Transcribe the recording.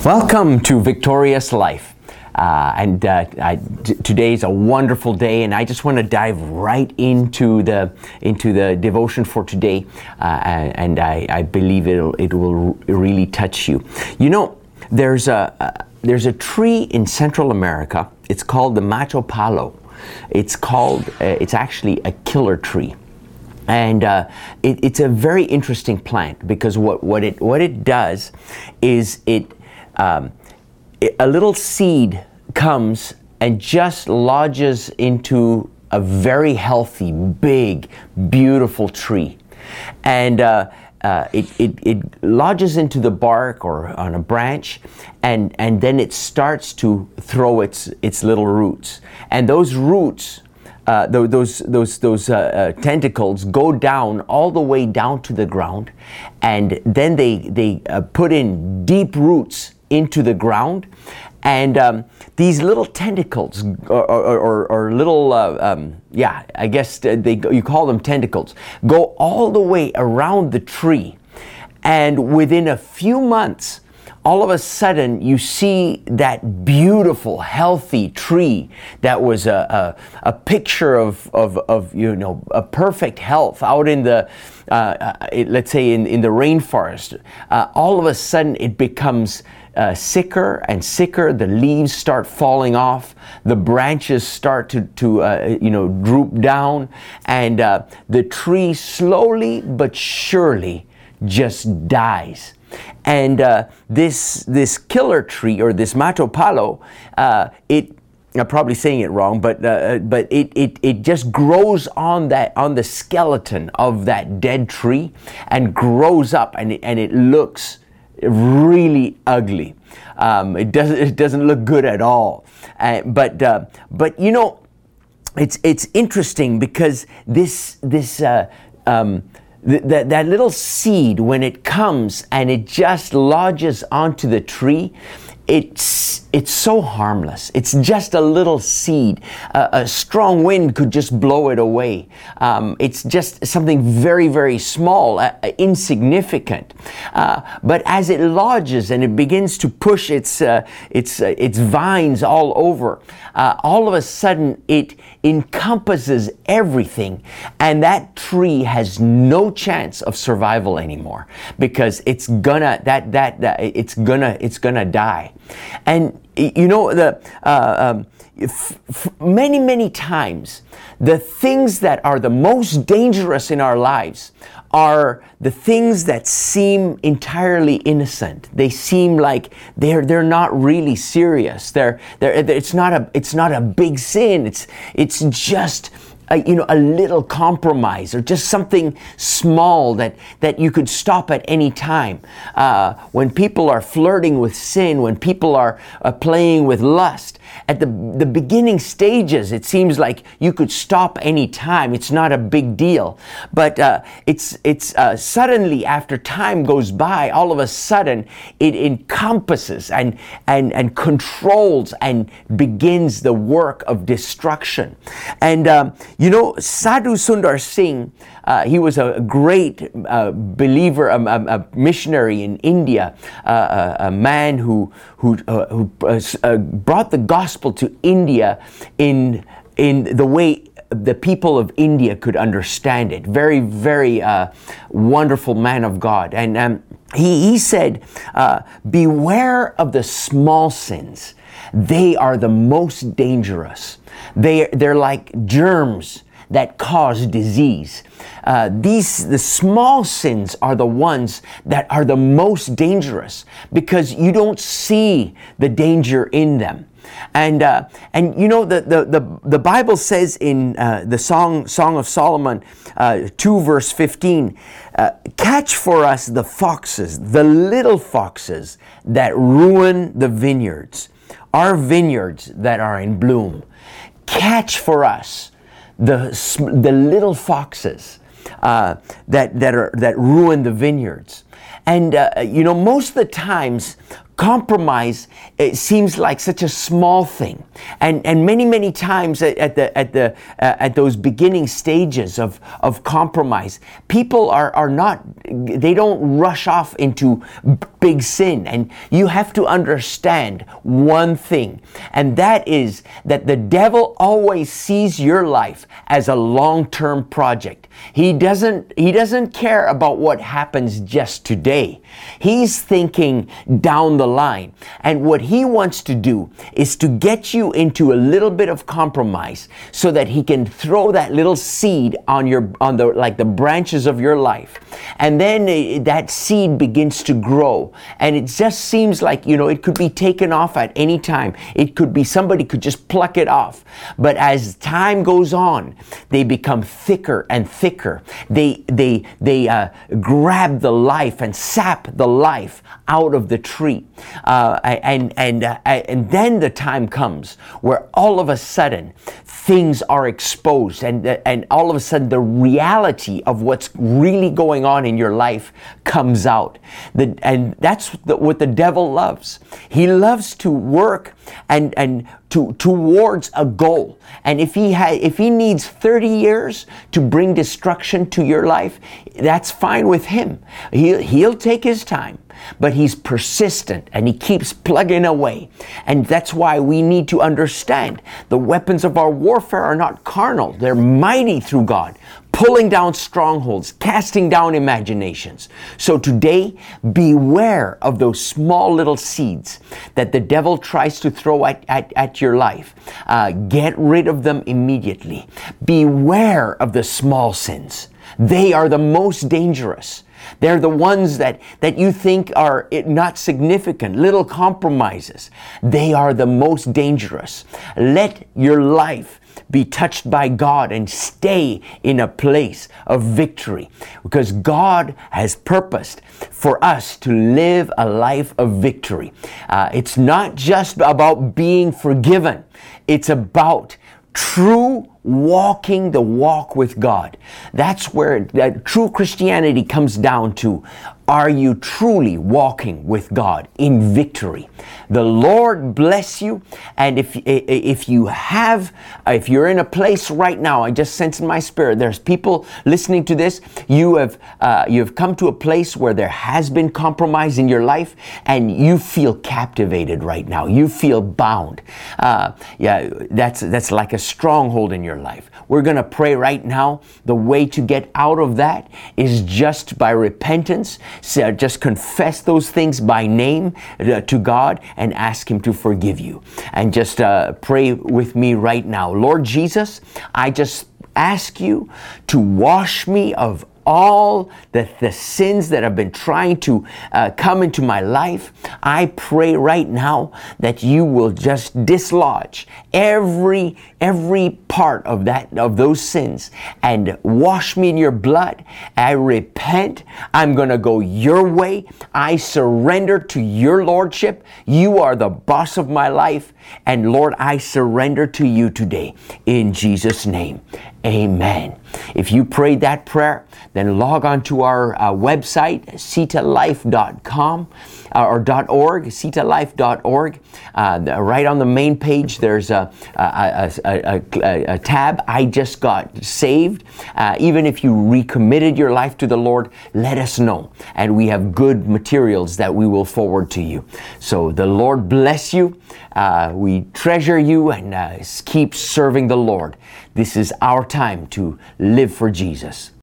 Welcome to Victorious Life. Today is a wonderful day, and I just want to dive right into the devotion for today, and I believe it will really touch you. You know, there's a tree in Central America. It's called the macho palo. It's actually a killer tree. And it's a very interesting plant because what it does is a little seed comes and just lodges into a very healthy, big, beautiful tree, and it lodges into the bark or on a branch, and then it starts to throw its little roots, and those roots. Those tentacles go down all the way down to the ground, and then they put in deep roots into the ground, and these little tentacles or little I guess you call them tentacles, go all the way around the tree, and within a few months, all of a sudden, you see that beautiful, healthy tree that was a picture of a perfect health out in the let's say in the rainforest. All of a sudden, it becomes sicker and sicker. The leaves start falling off. The branches start to droop down, and the tree slowly but surely just dies. And this killer tree, or this macho palo, I'm probably saying it wrong, but it just grows on the skeleton of that dead tree and grows up, and it looks really ugly. It doesn't look good at all. But you know, it's interesting because that little seed, when it comes and it just lodges onto the tree, it's so harmless. It's just a little seed. A strong wind could just blow it away. It's just something very, very small, insignificant. But as it lodges and it begins to push its vines all over, all of a sudden it encompasses everything, and that tree has no chance of survival anymore because it's gonna die. And you know, many times, the things that are the most dangerous in our lives are the things that seem entirely innocent. They seem like they're not really serious. It's not a big sin. It's just a little compromise, or just something small that you could stop at any time. When people are flirting with sin, when people are playing with lust, at the beginning stages, it seems like you could stop any time. It's not a big deal. But it's suddenly, after time goes by, all of a sudden it encompasses and controls and begins the work of destruction. And Sadhu Sundar Singh, he was a great believer, a missionary in India, a man who brought the gospel to India in the way the people of India could understand it. Very, very wonderful man of God. And he said, beware of the small sins. They are the most dangerous. They're like germs that cause disease. The small sins are the ones that are the most dangerous because you don't see the danger in them. And you know, the Bible says in the Song of Solomon 2 verse 15, catch for us the foxes, the little foxes that ruin the vineyards, our vineyards that are in bloom. Catch for us the little foxes that ruin the vineyards. And most of the times compromise, it seems like such a small thing, and many times at those beginning stages of compromise, people are not, they don't rush off into big sin. And you have to understand one thing, and that is that the devil always sees your life as a long-term project. He doesn't care about what happens just today. He's thinking down the line. And what he wants to do is to get you into a little bit of compromise so that he can throw that little seed on the branches of your life. And then that seed begins to grow. And it just seems like, it could be taken off at any time. It could be somebody could just pluck it off. But as time goes on, they become thicker and thicker. They grab the life and sap the life out of the tree. And then the time comes where all of a sudden things are exposed, and all of a sudden the reality of what's really going on in your life comes out. And that's what the devil loves. He loves to work and towards a goal. And if he needs 30 years to bring destruction to your life, that's fine with him. He'll take his time. But he's persistent and he keeps plugging away. And that's why we need to understand the weapons of our warfare are not carnal. They're mighty through God, pulling down strongholds, casting down imaginations. So today, beware of those small little seeds that the devil tries to throw at your life. Get rid of them immediately. Beware of the small sins. They are the most dangerous. They're the ones that you think are not significant, little compromises. They are the most dangerous. Let your life be touched by God and stay in a place of victory, because God has purposed for us to live a life of victory. It's not just about being forgiven. It's about true walking the walk with God. That's where true Christianity comes down to. Are you truly walking with God in victory? The Lord bless you. And if you're in a place right now, I just sense in my spirit, there's people listening to this. You have come to a place where there has been compromise in your life, and you feel captivated right now. You feel bound. That's like a stronghold in your life. We're going to pray right now. The way to get out of that is just by repentance. So just confess those things by name to God and ask Him to forgive you. And just pray with me right now. Lord Jesus, I just ask you to wash me of all the sins that have been trying to come into my life. I pray right now that you will just dislodge every part of those sins and wash me in your blood. I repent. I'm going to go your way. I surrender to your lordship. You are the boss of my life. And Lord, I surrender to you today in Jesus' name. Amen. If you prayed that prayer, then log on to our website, setalife.com or .org, setalife.org. Right on the main page, there's a tab, I just got saved. Even if you recommitted your life to the Lord, let us know. And we have good materials that we will forward to you. So the Lord bless you. We treasure you and keep serving the Lord. This is our time to live for Jesus.